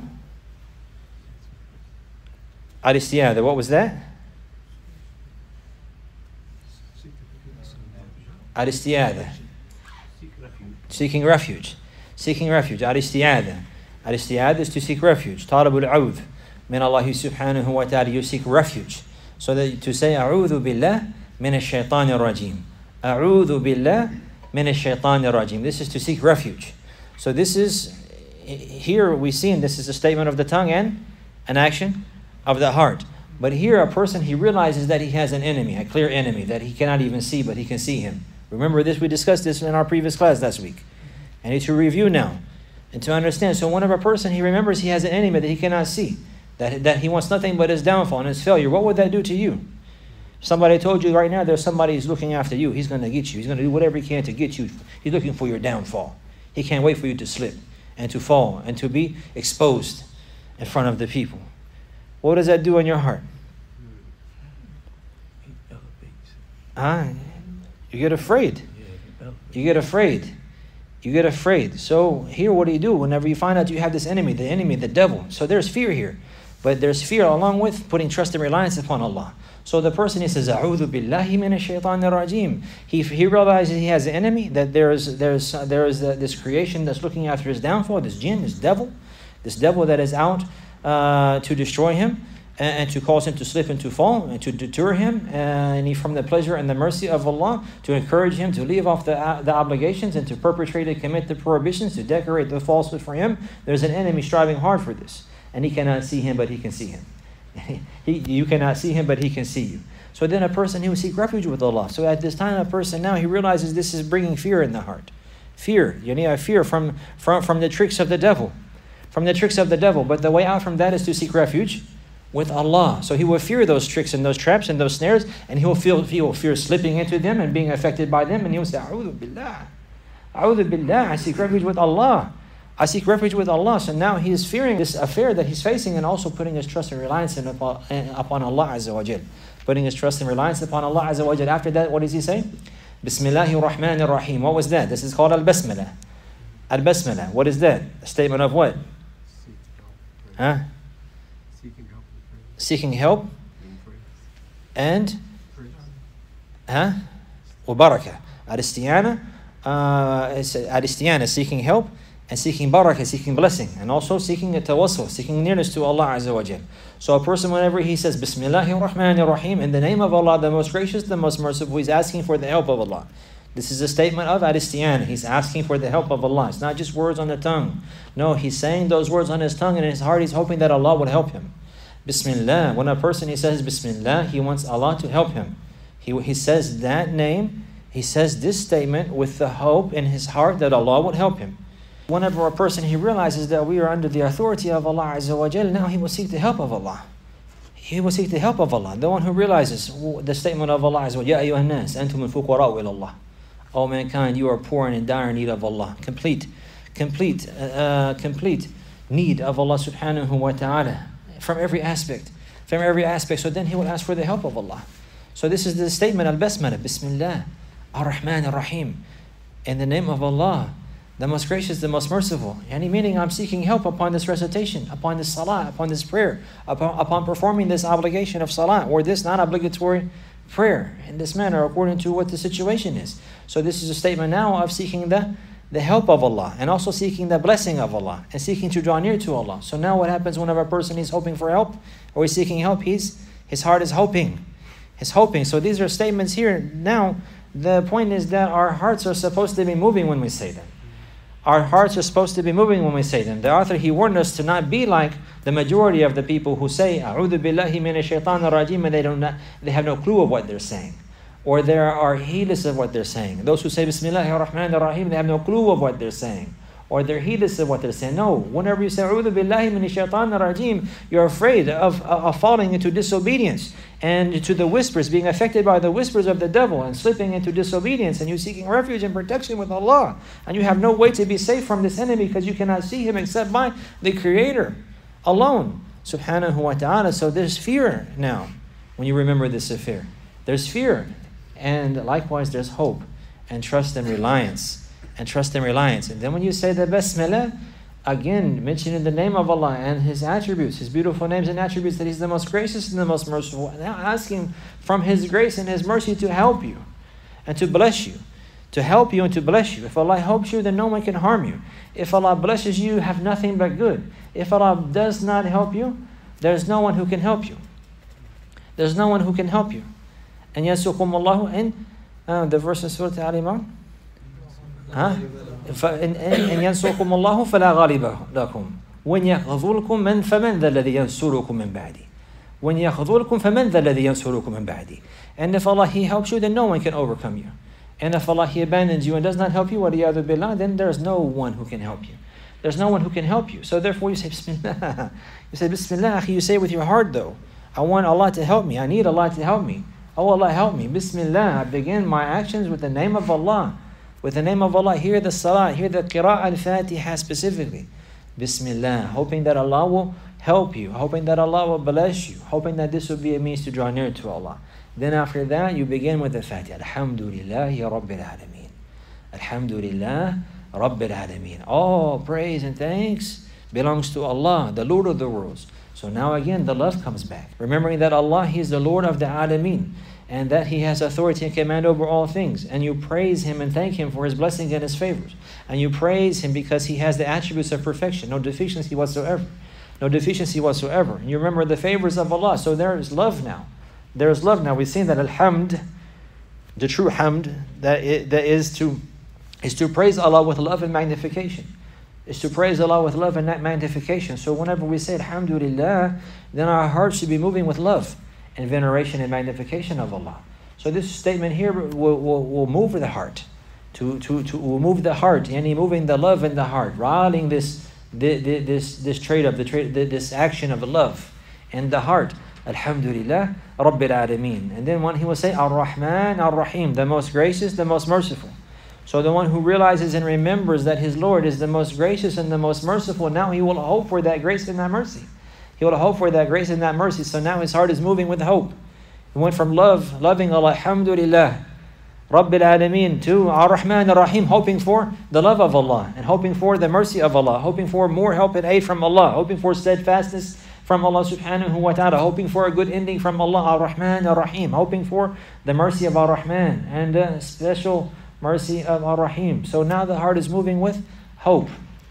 Speaker 1: Al-isti'adha, what was that? Al-isti'adha. Seeking refuge. Seeking refuge. Al-isti'adha. Al-isti'adha is to seek refuge. Talabul awd. Min Allah subhanahu wa ta'ala. You seek refuge. So that to say, A'udhu billah min ash-shaytan ar-rajim. A'udhu billah min ash-shaytan ar-rajim. This is to seek refuge. So this is, here we see, and this is a statement of the tongue and an action of the heart. But here a person, he realizes that he has an enemy, a clear enemy, that he cannot even see, but he can see him. Remember this, we discussed this in our previous class last week. I need to review now and to understand. So whenever a person, he remembers he has an enemy that he cannot see, that he wants nothing but his downfall and his failure, what would that do to you? Somebody told you right now there's somebody who's looking after you. He's going to get you. He's going to do whatever he can to get you. He's looking for your downfall. He can't wait for you to slip and to fall and to be exposed in front of the people. What does that do in your heart? You get afraid. You get afraid. You get afraid. So here what do you do whenever you find out you have this enemy, the devil? So there's fear here. But there's fear along with putting trust and reliance upon Allah. So the person, he says, A'udhu billahi minash shaitanir rajim. He realizes he has an enemy, that there is this creation that's looking after his downfall, this jinn, this devil that is out to destroy him and to cause him to slip and to fall and to deter him and from the pleasure and the mercy of Allah, to encourage him to leave off the obligations and to perpetrate and commit the prohibitions, to decorate the falsehood for him. There's an enemy striving hard for this, and he cannot see him, but he can see him. You cannot see him, but he can see you. So then a person, he will seek refuge with Allah. So at this time, a person now, he realizes this is bringing fear in the heart. Fear. You need a fear from the tricks of the devil. From the tricks of the devil. But the way out from that is to seek refuge with Allah. So he will fear those tricks and those traps and those snares, and he will fear slipping into them and being affected by them, and he will say, A'udhu billah. A'udhu billah. I seek refuge with Allah. I seek refuge with Allah. So now he is fearing this affair that he's facing, and also putting his trust and reliance upon Allah Azza wa Jal. Putting his trust and reliance upon Allah Azza wa Jal. After that, what does he say? Bismillahir Rahmanir Rahim. What was that? This is called Al-Basmala. Al-Basmala. What is that? A statement of what? Huh? Seeking help. And? Wa barakah. Al-Istiyana. Al-Istiyana, seeking help and seeking barakah, seeking blessing, and also seeking a tawassul, seeking nearness to Allah Azza wa Jal. So a person, whenever he says Bismillahir Rahmanir Rahim, in the name of Allah, the most gracious, the most merciful, he's asking for the help of Allah. This is a statement of al-istiyana. He's asking for the help of Allah. It's not just words on the tongue. No, he's saying those words on his tongue, and in his heart he's hoping that Allah would help him. Bismillah. When a person, he says Bismillah, he wants Allah to help him. He says that name, he says this statement with the hope in his heart that Allah would help him. Whenever a person, he realizes that we are under the authority of Allah Azza wa Jal, now he will seek the help of Allah. He will seek the help of Allah. The one who realizes the statement of Allah Azza wa Jal, Ya ayyuhan nas, antum al-fuqara'u ila Allah. O mankind, you are poor and in dire need of Allah. Complete need of Allah subhanahu wa ta'ala from every aspect. So then he will ask for the help of Allah. So this is the statement al-basmala, Bismillah, ar-Rahman ar-Rahim. In the name of Allah, the most gracious, the most merciful. Any meaning I'm seeking help upon this recitation, upon this salah, upon this prayer, upon performing this obligation of salah, or this non-obligatory prayer in this manner according to what the situation is. So this is a statement now of seeking the help of Allah, and also seeking the blessing of Allah, and seeking to draw near to Allah. So now what happens whenever a person is hoping for help, or he's seeking help, his heart is hoping. So these are statements here. Now the point is that our hearts are supposed to be moving when we say them. Our hearts are supposed to be moving when we say them. The author, he warned us to not be like the majority of the people who say A'udhu billahi minash shaitanir rajim, and they have no clue of what they're saying, or they are heedless of what they're saying. Those who say Bismillahir Rahmanir Rahim, they have no clue of what they're saying, or they're heedless of what they're saying. No, whenever you say A'udhu billahi minash shaitanir rajim, you're afraid of falling into disobedience and to the whispers, being affected by the whispers of the devil and slipping into disobedience, and you seeking refuge and protection with Allah, and you have no way to be safe from this enemy because you cannot see him except by the Creator alone, subhanahu wa ta'ala. So there's fear now when you remember this affair. There's fear, and likewise there's hope and trust and reliance. And then when you say the Basmala, again, mentioning the name of Allah and His attributes, His beautiful names and attributes, that He's the most gracious and the most merciful. Now asking from His grace and His mercy to help you and to bless you. To help you and to bless you. If Allah helps you, then no one can harm you. If Allah blesses you, have nothing but good. If Allah does not help you, there's no one who can help you. There's no one who can help you. And yasukumullahu in the verse in Surah Al-Imran. إن ينصركم الله فلا غالب لكم وإن يخذلكم فمن ذا الذي ينصركم من بعدي وإن يخذلكم فمن ذا الذي ينصركم من بعدي. And if Allah, He helps you, then no one can overcome you. And if Allah, He abandons you and does not help you, وَلِيَعْذُ بِاللَّهِ, then there's no one who can help you. There's no one who can help you. So therefore you say Bismillah. You say Bismillah. You say with your heart though, I want Allah to help me. I need Allah to help me. Oh Allah, help me. Bismillah. I begin my actions with the name of Allah. With the name of Allah, hear the salah, hear the qira'ah al-Fatiha specifically. Bismillah, hoping that Allah will help you, hoping that Allah will bless you, hoping that this will be a means to draw near to Allah. Then after that, you begin with the Fatiha. Alhamdulillahi Rabbil Alameen. Alhamdulillah Rabbil Alameen. All praise and thanks belongs to Allah, the Lord of the worlds. So now again, the love comes back. Remembering that Allah, He is the Lord of the Alameen, and that He has authority and command over all things. And you praise Him and thank Him for His blessings and His favors. And you praise Him because He has the attributes of perfection, no deficiency whatsoever. No deficiency whatsoever. And you remember the favors of Allah. So there is love now. There is love now. We've seen that alhamd, the true hamd, that is to praise Allah with love and magnification. Is to praise Allah with love and magnification. So whenever we say alhamdulillah, then our hearts should be moving with love and veneration and magnification of Allah. So this statement here will move the heart, will move the heart, and moving the love in the heart, rallying this action of love in the heart. Alhamdulillah Rabbil Alameen. And then when he will say Ar-Rahman Ar-Rahim, the most gracious, the most merciful. So the one who realizes and remembers that his Lord is the most gracious and the most merciful, now he will hope for that grace and that mercy. He will hope for that grace and that mercy. So now his heart is moving with hope. He went from loving Allah, Alhamdulillah Rabbil Alameen, to Ar-Rahman Ar-Rahim, hoping for the love of Allah and hoping for the mercy of Allah, hoping for more help and aid from Allah, hoping for steadfastness from Allah subhanahu wa ta'ala, hoping for a good ending from Allah, Ar-Rahman Ar-Rahim, hoping for the mercy of Ar-Rahman and the special mercy of Ar-Rahim. So now the heart is moving with hope,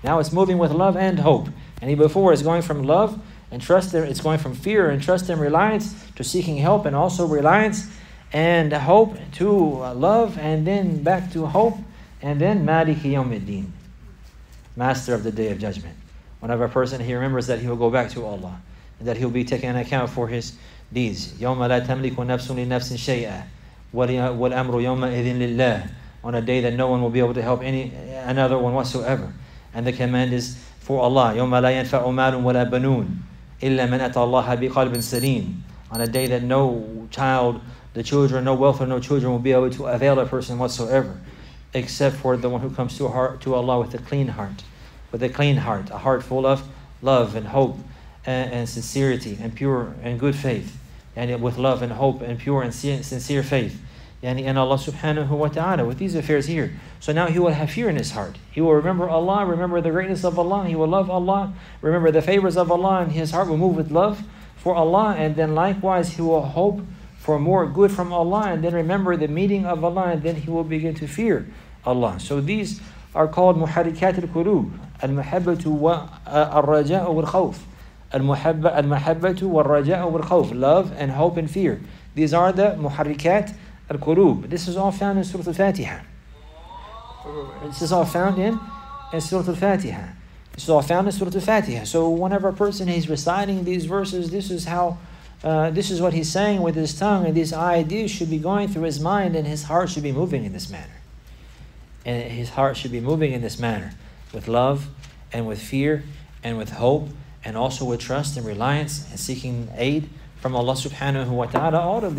Speaker 1: Now it's moving with love and hope. And before it's going from love and trust, it's going from fear and trust and reliance to seeking help and also reliance and hope to love and then back to hope and then Maliki Yawmiddin, Master of the Day of Judgment. Whenever a person he remembers that he will go back to Allah and that he will be taking an account for his deeds. يَوْمَ لَا تَمْلِكُ نَفْسٌ لِنَفْسٍ شَيْئًا وَالْأَمْرُ يَوْمَئِذٍ لِلَّهِ. On a day that no one will be able to help another one whatsoever. And the command is for Allah. يَوْمَ لَا يَنْفَعُ مَالٌ وَلَا بَنُونَ إِلَّا مَنْ أَتَى اللَّهَ بِقَلْبٍ سَلِيمٍ. On a day that no child, the children, no wealth or no children will be able to avail a person whatsoever, except for the one who comes to Allah with a clean heart. With a clean heart, a heart full of love and hope and sincerity and pure and good faith. And with love and hope and pure and sincere faith. And Allah subhanahu wa ta'ala with these affairs here. So now he will have fear in his heart. He will remember Allah, remember the greatness of Allah. He will love Allah, remember the favors of Allah, and his heart will move with love for Allah. And then likewise he will hope for more good from Allah, and then remember the meeting of Allah, and then he will begin to fear Allah. So these are called muharrikat al-qulub, al-muhabbatu wa al-raja'u wal-khawf. Al-muhabbatu wal-raja'u wal-khawf, love and hope and fear. These are the muharrikat al-qulub. This is all found in Surah Al-Fatiha. This is all found in Surah Al-Fatiha. This is all found in Surah Al-Fatiha. So whenever a person is reciting these verses, this is how, this is what he's saying with his tongue, and these ideas should be going through his mind, and his heart should be moving in this manner. And his heart should be moving in this manner, with love and with fear and with hope and also with trust and reliance and seeking aid from Allah subhanahu wa ta'ala.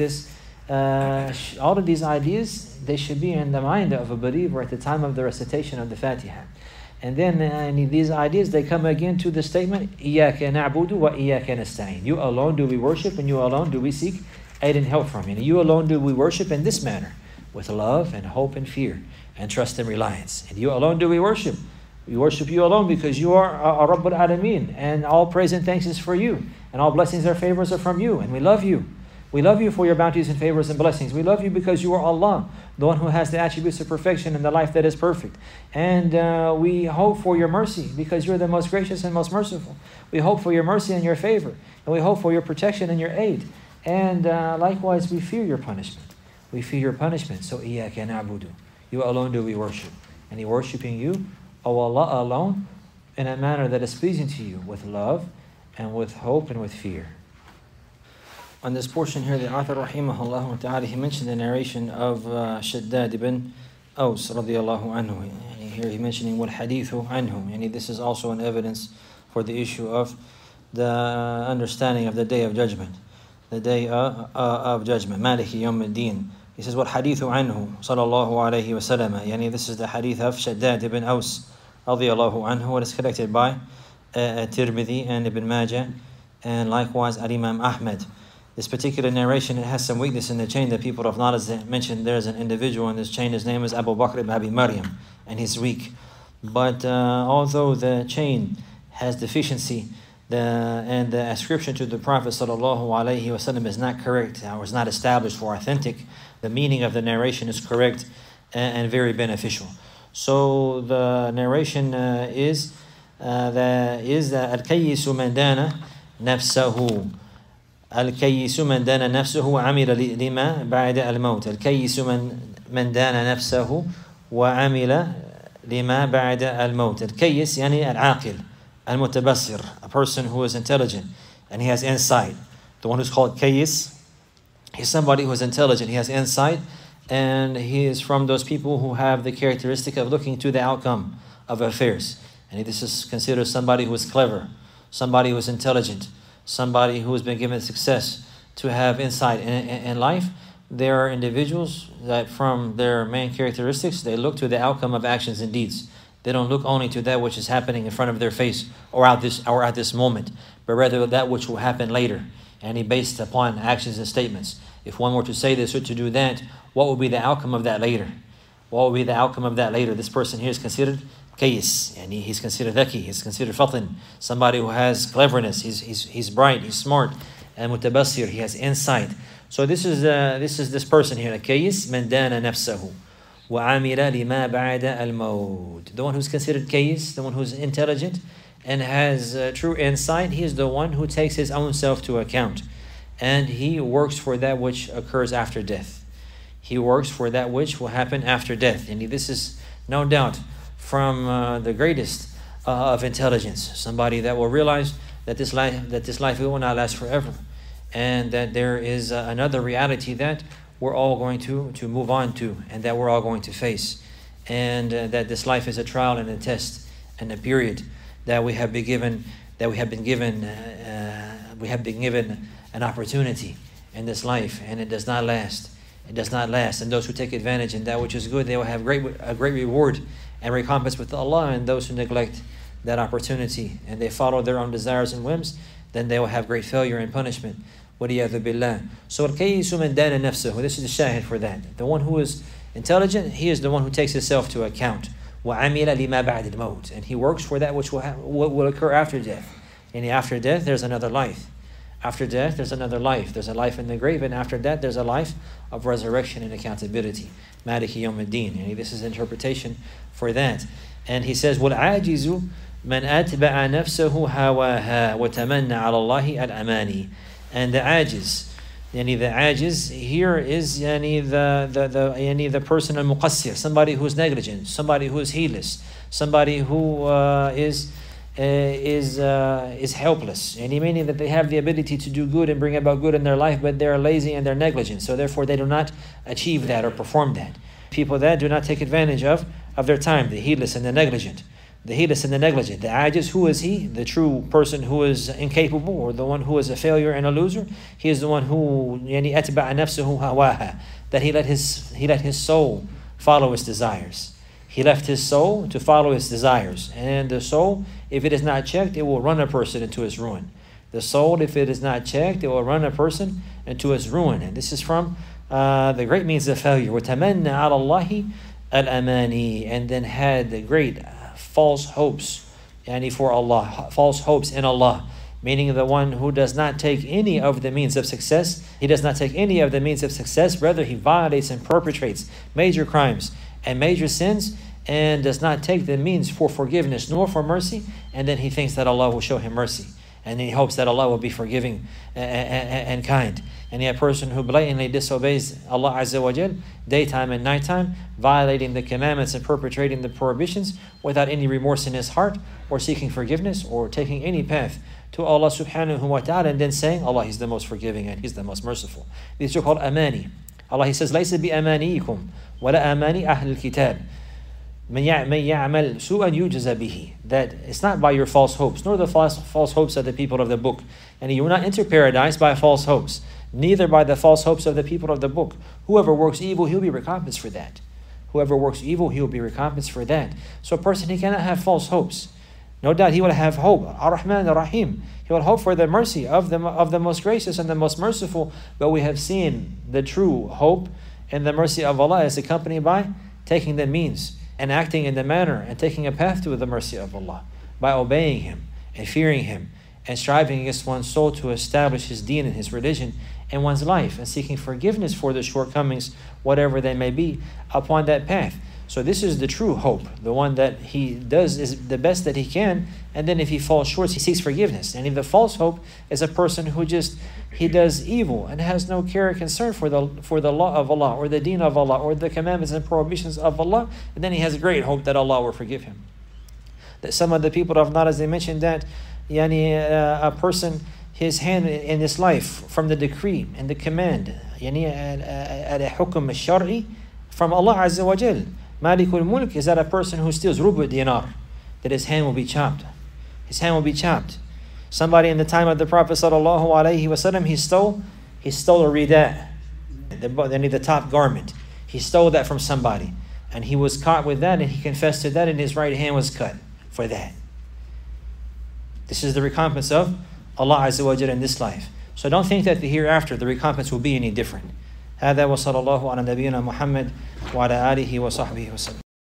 Speaker 1: All of these ideas, they should be in the mind of a believer at the time of the recitation of the Fatiha. And then these ideas, they come again to the statement, إِيَّاكَ نَعْبُدُ وَإِيَّاكَ نَسْتَعِينُ. You alone do we worship, and you alone do we seek aid and help from. And you alone do we worship in this manner, with love and hope and fear and trust and reliance. And you alone do we worship. We worship you alone because you are Rabbul Alameen, and all praise and thanks is for you, and all blessings and favors are from you, and we love you. We love you for your bounties and favors and blessings. We love you because you are Allah, the one who has the attributes of perfection and the life that is perfect. And we hope for your mercy because you're the most gracious and most merciful. We hope for your mercy and your favor, and we hope for your protection and your aid. And likewise, we fear your punishment. We fear your punishment. So, إِيَّاكَ نَعْبُدُ. You alone do we worship. And in worshiping you, O Allah alone, in a manner that is pleasing to you, with love and with hope and with fear. On this portion here, the author, rahimahullah ta'ala, he mentioned the narration of Shaddad ibn Aws, radiyallahu anhu. And here he's mentioning wal hadithu anhu. And this is also an evidence for the issue of the understanding of the Day of Judgment. The Day of Judgment. Maliki Yawmiddin. He says, wal hadithu anhu, sallallahu alayhi wa sallam. Yani this is the hadith of Shaddad ibn Aws, radiyallahu anhu. It is collected by Tirmidhi and Ibn Majah, and likewise Al-Imam Ahmad. This particular narration, it has some weakness in the chain that people of knowledge mentioned. There's an individual in this chain, his name is Abu Bakr ibn Abi Maryam, and he's weak. But although the chain has deficiency, and the ascription to the Prophet ﷺ is not correct, or is not established or authentic, the meaning of the narration is correct and very beneficial. So the narration is Al-Kayyisu man dana nafsahu. الكيس من دان نفسه وعمل لما بعد الموت. الكيس من دان نفسه وعمل لما بعد الموت. الكيس يعني العاقل المتبصر, a person who is intelligent and he has insight. The one who's called Kayis, he's somebody who is intelligent, he has insight, and he is from those people who have the characteristic of looking to the outcome of affairs. And this is considered somebody who is clever, somebody who is intelligent, somebody who has been given success to have insight in life. There are individuals that from their main characteristics, they look to the outcome of actions and deeds. They don't look only to that which is happening in front of their face or at this moment, but rather that which will happen later. And he based upon actions and statements. If one were to say this or to do that, what will be the outcome of that later? What will be the outcome of that later? This person here is considered Kayis, and he's considered dhaki, he's considered fatin, somebody who has cleverness, he's bright, he's smart, and mutabassir, he has insight. So this is this person here, Kayis man dana nafsahu وَعَمِلَ لِمَا بَعْدَ الْمَوْتِ. The one who's considered kayis, the one who's intelligent and has true insight, he is the one who takes his own self to account. And he works for that which occurs after death. He works for that which will happen after death. And this is no doubt from the greatest of intelligence. Somebody that will realize that this life will not last forever. And that there is another reality that we're all going to move on to, and that we're all going to face. And that this life is a trial and a test and a period that we have been given an opportunity in this life, and it does not last. It does not last. And those who take advantage in that which is good, they will have a great reward and recompense with Allah. And those who neglect that opportunity and they follow their own desires and whims, then they will have great failure and punishment. وَلِيَذُ بِاللَّهِ. So الْكَيِّسُ مَنْ دَانَ نَفْسَهُ. This is the shahid for that. The one who is intelligent, he is the one who takes himself to account. وَعَمِلَ لِمَا بَعْدِ الْمَوْتِ. And he works for that which will occur after death. And after death, there's another life. After death, there's another life. There's a life in the grave, and after that, there's a life of resurrection and accountability. Maliki Yawm ad-Din. And this is interpretation for that. And he says, وَالْعَاجِزُ مَنْ أَتْبَعَ نَفْسَهُ هَوَاهَا وَتَمَنَّ عَلَى اللَّهِ الْأَمَانِي. And the ajiz, the ajiz here is the person al-muqassir, somebody who is negligent, somebody who is heedless, somebody who is helpless. And meaning that they have the ability to do good and bring about good in their life, but they're lazy and they're negligent. So therefore they do not achieve that or perform that. People that do not take advantage of their time, the heedless and the negligent. The heedless and the negligent. The ajiz, who is he? The true person who is incapable, or the one who is a failure and a loser. He is the one who أَتْبَعَ نَفْسَهُ هَوَاهَا. That he let his soul follow his desires. He left his soul to follow his desires. And the soul, if it is not checked, it will run a person into his ruin. The soul, if it is not checked, it will run a person into his ruin. And this is from the great means of failure. وَتَمَنَّ عَلَى اللَّهِ الْأَمَانِي. And then had the great false hopes for Allah, false hopes in Allah, meaning the one who does not take any of the means of success. He does not take any of the means of success, rather he violates and perpetrates major crimes and major sins, and does not take the means for forgiveness nor for mercy, and then he thinks that Allah will show him mercy, and he hopes that Allah will be forgiving and kind. And a person who blatantly disobeys Allah Azza wa Jal, daytime and nighttime, violating the commandments and perpetrating the prohibitions without any remorse in his heart, or seeking forgiveness, or taking any path to Allah subhanahu wa ta'ala, and then saying, Allah, He's the most forgiving and He's the most merciful. These are called amani. Allah, He says, لَيْسَ بِأَمَانِيكُمْ وَلَا أَمَانِ أَهْلِ الْكِتَابِ مَنْ يَعْمَلْ سُوءًا يُجْزَ بِهِ. That it's not by your false hopes, nor the false hopes of the people of the book. And you will not enter paradise by false hopes, neither by the false hopes of the people of the book. Whoever works evil, he'll be recompensed for that. Whoever works evil, he'll be recompensed for that. So a person, he cannot have false hopes. No doubt he will have hope. Ar-Rahman Ar-Rahim. He will hope for the mercy of the most gracious and the most merciful. But we have seen the true hope and the mercy of Allah is accompanied by taking the means and acting in the manner and taking a path to the mercy of Allah, by obeying Him and fearing Him and striving against one's soul to establish his deen and his religion in one's life, and seeking forgiveness for the shortcomings, whatever they may be, upon that path. So this is the true hope, the one that he does is the best that he can, and then if he falls short, he seeks forgiveness. And if the false hope is a person who he does evil and has no care or concern for the law of Allah, or the deen of Allah, or the commandments and prohibitions of Allah, and then he has great hope that Allah will forgive him. That some of the people of Nara, they mentioned that a person, his hand in this life from the decree and the command, al-hukm al-shar'i from Allah Azza wa Jal. Malikul Mulk is that a person who steals rubu dinar, that his hand will be chopped. His hand will be chopped. Somebody in the time of the Prophet sallallahu alaihi wasallam, he stole a rida, the top garment. He stole that from somebody, and he was caught with that, and he confessed to that, and his right hand was cut for that. This is the recompense of Allah Azza wa Jalla in this life. So don't think that the hereafter the recompense will be any different. هذا وصلى الله على نبينا محمد وعلى آله وصحبه وسلم.